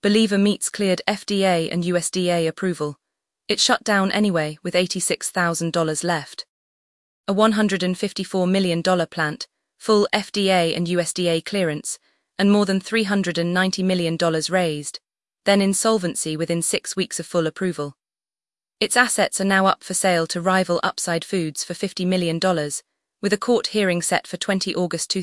Believer Meats cleared FDA and USDA approval. It shut down anyway with $86,000 left. A $154 million plant, full FDA and USDA clearance, and more than $390 million raised, then insolvency within 6 weeks of full approval. Its assets are now up for sale to rival Upside Foods for $50 million, with a court hearing set for 20 August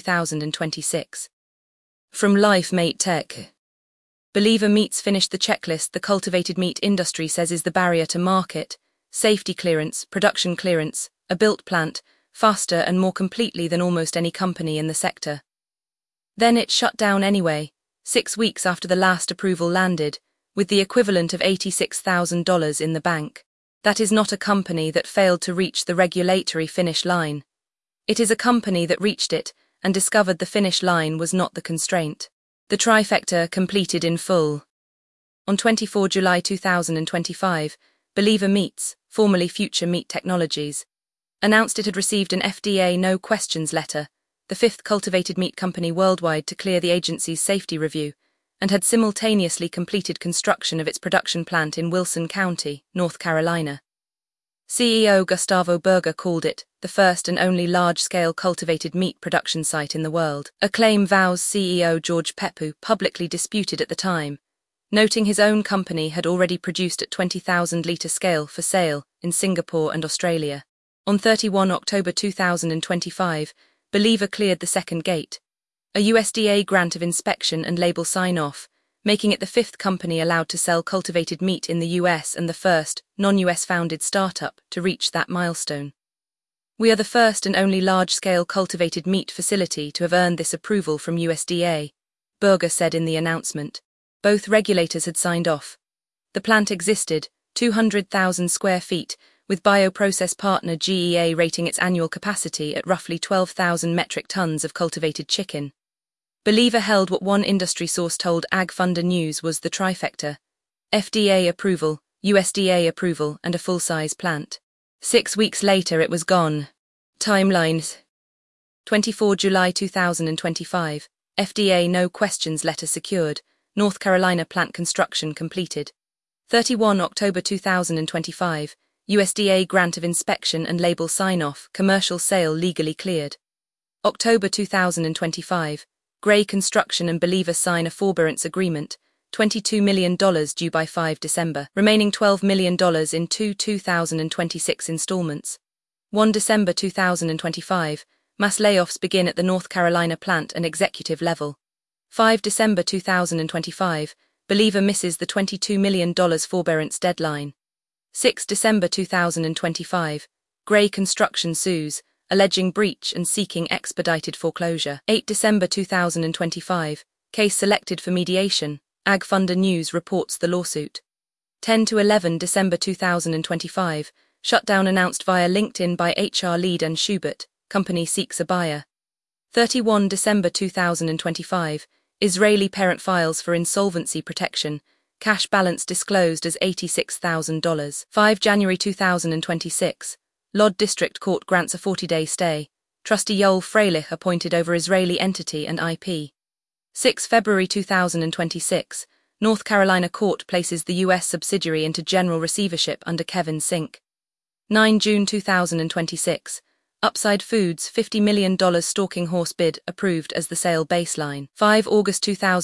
2026. From LifeMate Tech. Believer Meats finished the checklist the cultivated meat industry says is the barrier to market: safety clearance, production clearance, a built plant, faster and more completely than almost any company in the sector. Then it shut down anyway, 6 weeks after the last approval landed, with the equivalent of $86,000 in the bank. That is not a company that failed to reach the regulatory finish line. It is a company that reached it and discovered the finish line was not the constraint. The trifecta completed in full. On 24 July 2025, Believer Meats, formerly Future Meat Technologies, announced it had received an FDA no questions letter, the fifth cultivated meat company worldwide to clear the agency's safety review, and had simultaneously completed construction of its production plant in Wilson County, North Carolina. CEO Gustavo Berger called it the first and only large-scale cultivated meat production site in the world, a claim VOW's CEO George Peppu publicly disputed at the time, noting his own company had already produced at 20,000-litre scale for sale in Singapore and Australia. On 31 October 2025, Believer cleared the second gate, a USDA grant of inspection and label sign-off, making it the fifth company allowed to sell cultivated meat in the US and the first non-US founded startup to reach that milestone. We are the first and only large-scale cultivated meat facility to have earned this approval from USDA, Berger said in the announcement. Both regulators had signed off. The plant existed, 200,000 square feet, with bioprocess partner GEA rating its annual capacity at roughly 12,000 metric tons of cultivated chicken. Believer held what one industry source told AgFunder News was the trifecta: FDA approval, USDA approval, and a full-size plant. 6 weeks later it was gone. Timelines. 24 July 2025, FDA no questions letter secured, North Carolina plant construction completed. 31 October 2025, USDA grant of inspection and label sign-off, commercial sale legally cleared. October 2025, Gray Construction and Believer sign a forbearance agreement, $22 million due by 5 December, remaining $12 million in two 2026 installments. 1 December 2025, mass layoffs begin at the North Carolina plant and executive level. 5 December 2025, Believer misses the $22 million forbearance deadline. 6 December 2025, Gray Construction sues, alleging breach and seeking expedited foreclosure. 8 December 2025, case selected for mediation, AgFunder News reports the lawsuit. 10 to 11 December 2025, shutdown announced via LinkedIn by HR lead Ann Schubert, company seeks a buyer. 31 December 2025, Israeli parent files for insolvency protection, cash balance disclosed as $86,000. 5 January 2026, Lod District Court grants a 40-day stay, trustee Yoel Freilich appointed over Israeli entity and IP. 6 February 2026, North Carolina court places the U.S. subsidiary into general receivership under Kevin Sink. 9 June 2026, Upside Foods $50 million stalking horse bid approved as the sale baseline. 5 August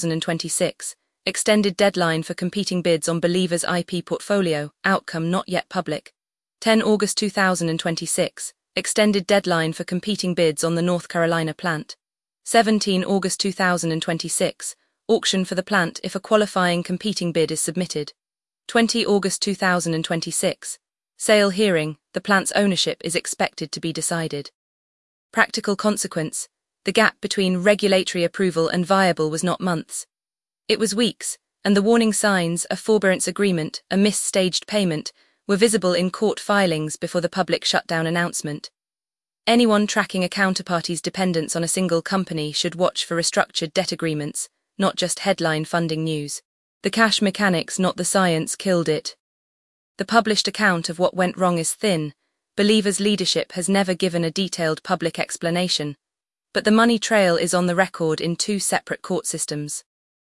2026, extended deadline for competing bids on Believer's IP portfolio, outcome not yet public. 10 August 2026, extended deadline for competing bids on the North Carolina plant. 17 August 2026, auction for the plant if a qualifying competing bid is submitted. 20 August 2026, sale hearing, the plant's ownership is expected to be decided. Practical consequence, the gap between regulatory approval and viable was not months. It was weeks, and the warning signs, a forbearance agreement, a misstaged payment, were visible in court filings before the public shutdown announcement. Anyone tracking a counterparty's dependence on a single company should watch for restructured debt agreements, not just headline funding news. The cash mechanics, not the science, killed it. The published account of what went wrong is thin. Believer's leadership has never given a detailed public explanation, but the money trail is on the record in 2 separate court systems.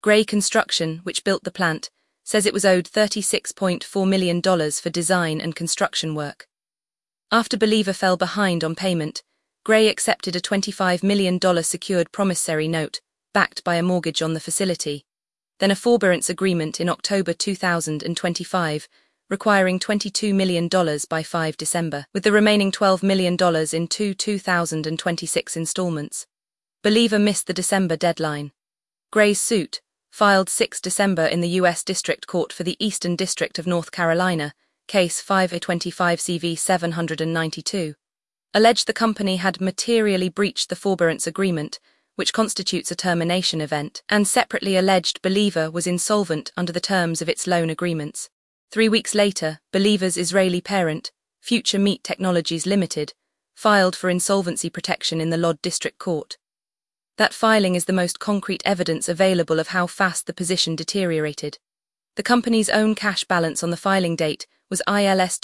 Gray Construction, which built the plant, says it was owed $36.4 million for design and construction work. After Believer fell behind on payment, Gray accepted a $25 million secured promissory note, backed by a mortgage on the facility, then a forbearance agreement in October 2025, requiring $22 million by 5 December, with the remaining $12 million in two 2026 installments. Believer missed the December deadline. Gray's suit, filed 6 December in the U.S. District Court for the Eastern District of North Carolina, Case 5A25 CV 792, alleged the company had materially breached the forbearance agreement, which constitutes a termination event, and separately alleged Believer was insolvent under the terms of its loan agreements. 3 weeks later, Believer's Israeli parent, Future Meat Technologies Limited, filed for insolvency protection in the Lod District Court. That filing is the most concrete evidence available of how fast the position deteriorated. The company's own cash balance on the filing date was ILS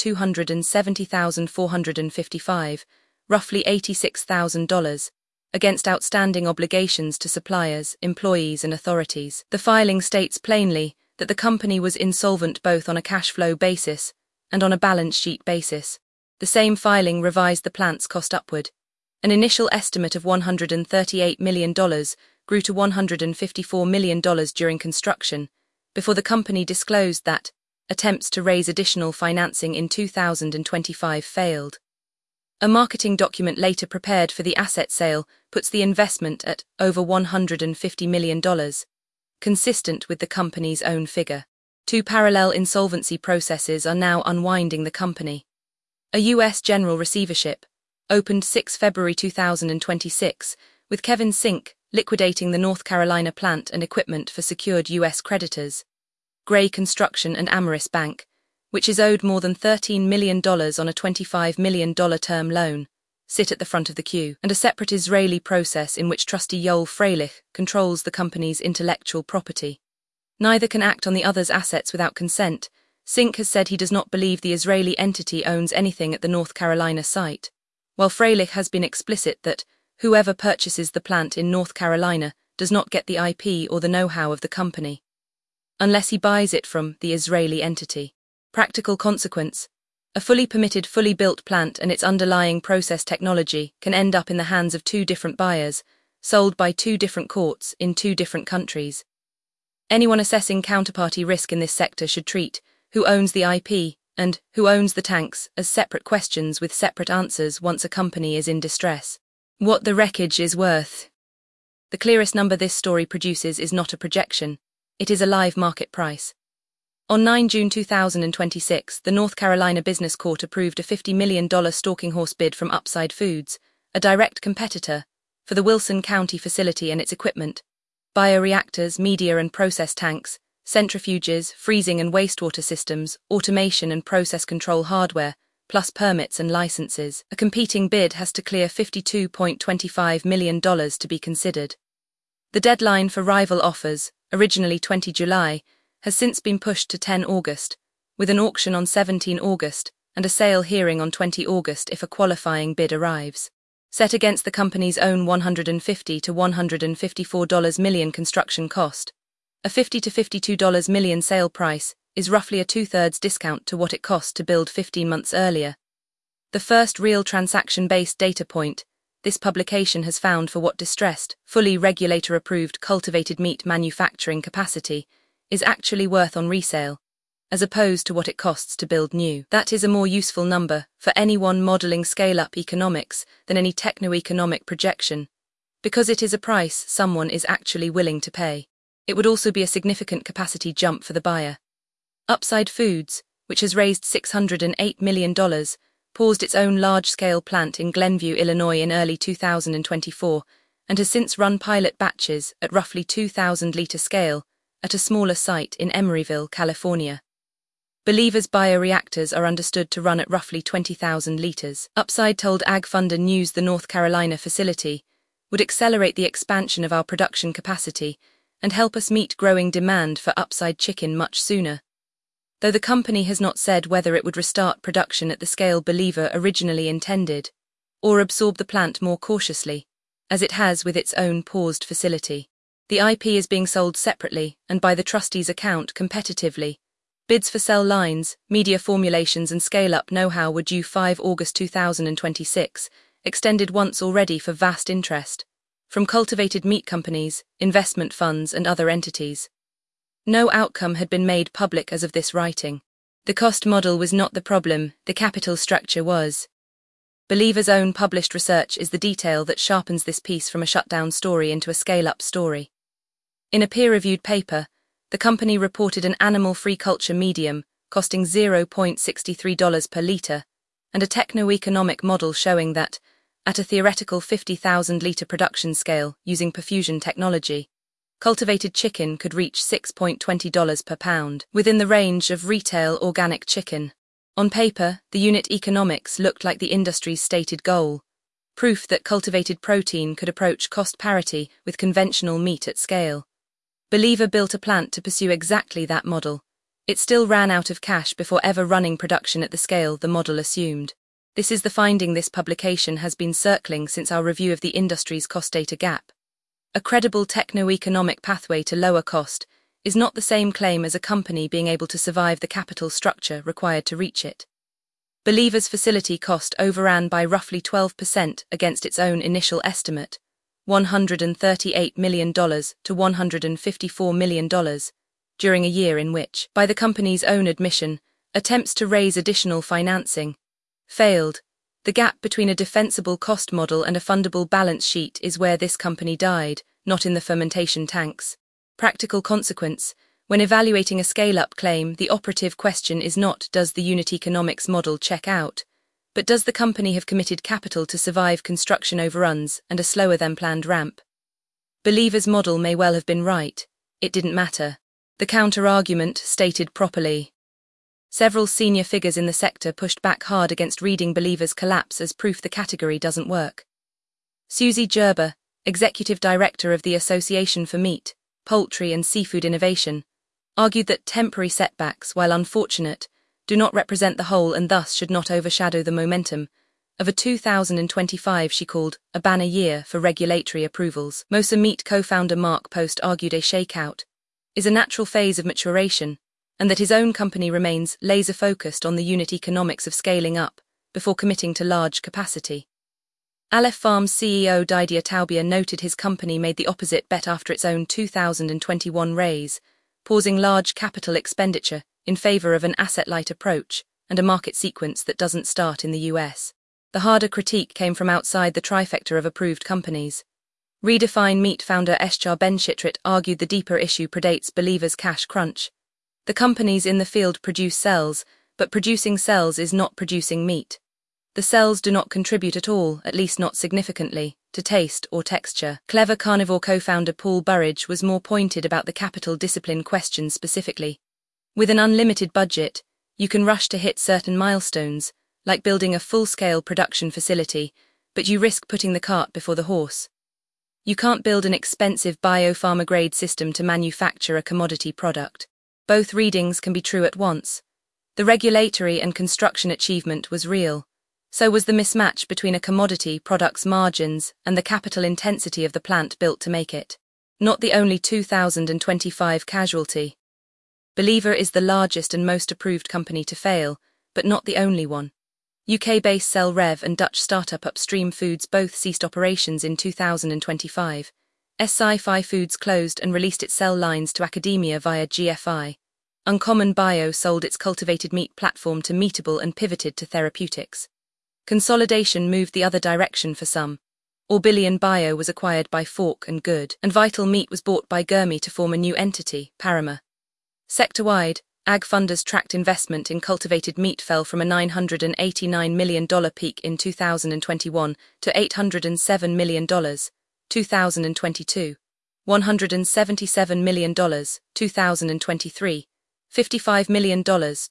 $270,455, roughly $86,000, against outstanding obligations to suppliers, employees, and authorities. The filing states plainly that the company was insolvent both on a cash flow basis and on a balance sheet basis. The same filing revised the plant's cost upward. An initial estimate of $138 million grew to $154 million during construction, before the company disclosed that attempts to raise additional financing in 2025 failed. A marketing document later prepared for the asset sale puts the investment at over $150 million, consistent with the company's own figure. 2 parallel insolvency processes are now unwinding the company. A U.S. general receivership, opened 6 February 2026, with Kevin Sink liquidating the North Carolina plant and equipment for secured U.S. creditors. Gray Construction and Ameris Bank, which is owed more than $13 million on a $25 million term loan, sit at the front of the queue, and a separate Israeli process in which trustee Yoel Freilich controls the company's intellectual property. Neither can act on the other's assets without consent. Sink has said he does not believe the Israeli entity owns anything at the North Carolina site, while Freilich has been explicit that whoever purchases the plant in North Carolina does not get the IP or the know-how of the company, unless he buys it from the Israeli entity. Practical consequence: a fully permitted, fully built plant and its underlying process technology can end up in the hands of 2 different buyers, sold by 2 different courts in 2 different countries. Anyone assessing counterparty risk in this sector should treat who owns the IP and who owns the tanks as separate questions with separate answers once a company is in distress. What the wreckage is worth. The clearest number this story produces is not a projection, it is a live market price. On 9 June 2026, the North Carolina Business Court approved a $50 million stalking horse bid from Upside Foods, a direct competitor, for the Wilson County facility and its equipment: bioreactors, media and process tanks, centrifuges, freezing and wastewater systems, automation and process control hardware, plus permits and licenses. A competing bid has to clear $52.25 million to be considered. The deadline for rival offers, originally 20 July, has since been pushed to 10 August, with an auction on 17 August and a sale hearing on 20 August if a qualifying bid arrives. Set against the company's own $150 to $154 million construction cost, a $50 to $52 million sale price is roughly a 2/3 discount to what it cost to build 15 months earlier. The first real transaction-based data point this publication has found for what distressed, fully regulator-approved cultivated meat manufacturing capacity is actually worth on resale, as opposed to what it costs to build new. That is a more useful number for anyone modeling scale-up economics than any techno-economic projection, because it is a price someone is actually willing to pay. It would also be a significant capacity jump for the buyer. Upside Foods, which has raised $608 million, paused its own large-scale plant in Glenview, Illinois in early 2024, and has since run pilot batches at roughly 2,000-liter scale at a smaller site in Emeryville, California. Believer's bioreactors are understood to run at roughly 20,000 liters. Upside told AgFunder News the North Carolina facility would accelerate the expansion of our production capacity and help us meet growing demand for Upside chicken much sooner. Though the company has not said whether it would restart production at the scale Believer originally intended, or absorb the plant more cautiously, as it has with its own paused facility. The IP is being sold separately and by the trustees' account competitively. Bids for cell lines, media formulations and scale-up know-how were due 5 August 2026, extended once already for vast interest, from cultivated meat companies, investment funds and other entities. No outcome had been made public as of this writing. The cost model was not the problem, the capital structure was. Believer's own published research is the detail that sharpens this piece from a shutdown story into a scale-up story. In a peer-reviewed paper, the company reported an animal-free culture medium costing $0.63 per litre, and a techno-economic model showing that, at a theoretical 50,000-litre production scale using perfusion technology, cultivated chicken could reach $6.20 per pound, within the range of retail organic chicken. On paper, the unit economics looked like the industry's stated goal, proof that cultivated protein could approach cost parity with conventional meat at scale. Believer built a plant to pursue exactly that model. It still ran out of cash before ever running production at the scale the model assumed. This is the finding this publication has been circling since our review of the industry's cost data gap. A credible techno-economic pathway to lower cost is not the same claim as a company being able to survive the capital structure required to reach it. Believer's facility cost overran by roughly 12% against its own initial estimate, $138 million to $154 million, during a year in which, by the company's own admission, attempts to raise additional financing failed. The gap between a defensible cost model and a fundable balance sheet is where this company died, not in the fermentation tanks. Practical consequence: when evaluating a scale-up claim, the operative question is not does the unit economics model check out, but does the company have committed capital to survive construction overruns and a slower-than-planned ramp? Believer's model may well have been right. It didn't matter. The counter-argument, stated properly. Several senior figures in the sector pushed back hard against reading Believer's collapse as proof the category doesn't work. Susie Gerber, executive director of the Association for Meat, Poultry and Seafood Innovation, argued that temporary setbacks, while unfortunate, do not represent the whole and thus should not overshadow the momentum of a 2025 she called a banner year for regulatory approvals. Mosa Meat co-founder Mark Post argued a shakeout is a natural phase of maturation, and that his own company remains laser-focused on the unit economics of scaling up before committing to large capacity. Aleph Farms CEO Didier Taubier noted his company made the opposite bet after its own 2021 raise, pausing large capital expenditure in favor of an asset-light approach and a market sequence that doesn't start in the US. The harder critique came from outside the trifecta of approved companies. Redefine Meat founder Eschar Ben-Shitrit argued the deeper issue predates Believer's cash crunch. The companies in the field produce cells, but producing cells is not producing meat. The cells do not contribute at all, at least not significantly, to taste or texture. Clever Carnivore co-founder Paul Burridge was more pointed about the capital discipline question specifically. With an unlimited budget, you can rush to hit certain milestones, like building a full-scale production facility, but you risk putting the cart before the horse. You can't build an expensive biopharma-grade system to manufacture a commodity product. Both readings can be true at once. The regulatory and construction achievement was real. So was the mismatch between a commodity product's margins and the capital intensity of the plant built to make it. Not the only 2025 casualty. Believer is the largest and most approved company to fail, but not the only one. UK-based Cell Rev and Dutch startup Upstream Foods both ceased operations in 2025. Sci-Fi Foods closed and released its cell lines to academia via GFI. Uncommon Bio sold its cultivated meat platform to Meatable and pivoted to therapeutics. Consolidation moved the other direction for some. Orbillion Bio was acquired by Fork and Good, and Vital Meat was bought by Gurme to form a new entity, Parama. Sector-wide, ag funders tracked investment in cultivated meat fell from a $989 million peak in 2021 to $807 million, 2022, $177 million, 2023, $55 million,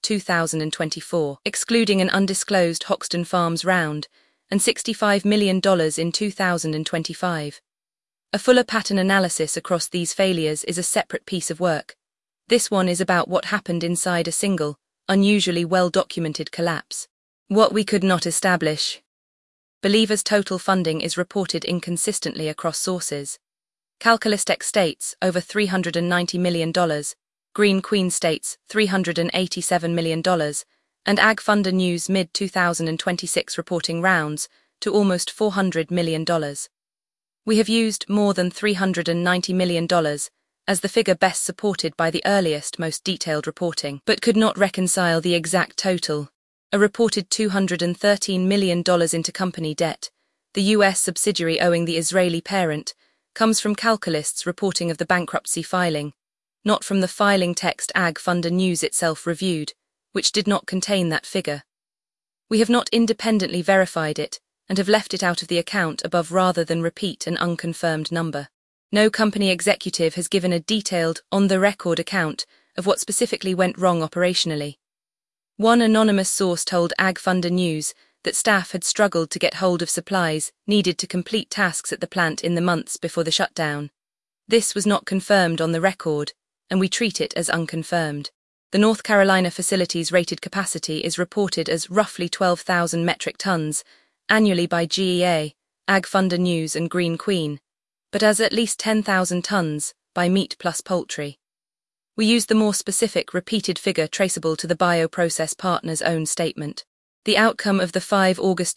2024, excluding an undisclosed Hoxton Farms round, and $65 million in 2025. A fuller pattern analysis across these failures is a separate piece of work. This one is about what happened inside a single, unusually well-documented collapse. What we could not establish. Believer's total funding is reported inconsistently across sources. Calcalistec states over $390 million, Green Queen states $387 million, and Ag Funder News mid-2026 reporting rounds to almost $400 million. We have used more than $390 million as the figure best supported by the earliest, most detailed reporting, but could not reconcile the exact total. A reported $213 million intercompany debt, the US subsidiary owing the Israeli parent, comes from Calcalist's reporting of the bankruptcy filing, not from the filing text Ag Funder News itself reviewed, which did not contain that figure. We have not independently verified it and have left it out of the account above rather than repeat an unconfirmed number. No company executive has given a detailed, on-the-record account of what specifically went wrong operationally. One anonymous source told Ag Funder News that staff had struggled to get hold of supplies needed to complete tasks at the plant in the months before the shutdown. This was not confirmed on the record, and we treat it as unconfirmed. The North Carolina facility's rated capacity is reported as roughly 12,000 metric tons annually by GEA, Ag Funder News and Green Queen, but as at least 10,000 tons by Meat Plus Poultry. We use the more specific repeated figure traceable to the bioprocess partner's own statement. The outcome of the 5 August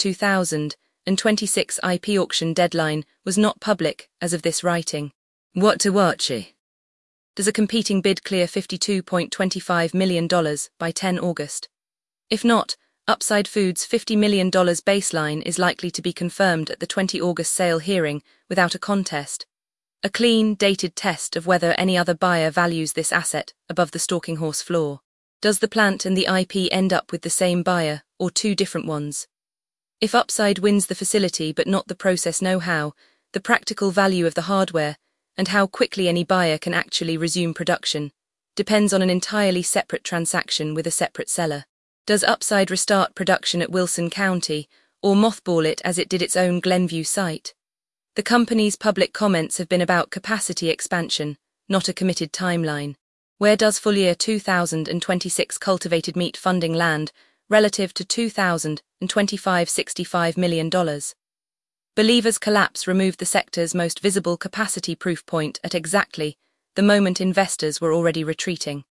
2026 IP auction deadline was not public as of this writing. What to watch? Does a competing bid clear $52.25 million by 10 August? If not, Upside Foods' $50 million baseline is likely to be confirmed at the 20 August sale hearing without a contest. A clean, dated test of whether any other buyer values this asset above the stalking horse floor. Does the plant and the IP end up with the same buyer, or two different ones? If Upside wins the facility but not the process know-how, the practical value of the hardware, and how quickly any buyer can actually resume production, depends on an entirely separate transaction with a separate seller. Does Upside restart production at Wilson County, or mothball it as it did its own Glenview site? The company's public comments have been about capacity expansion, not a committed timeline. Where does full year 2026 cultivated meat funding land relative to 2025 $65 million? Believer's collapse removed the sector's most visible capacity proof point at exactly the moment investors were already retreating.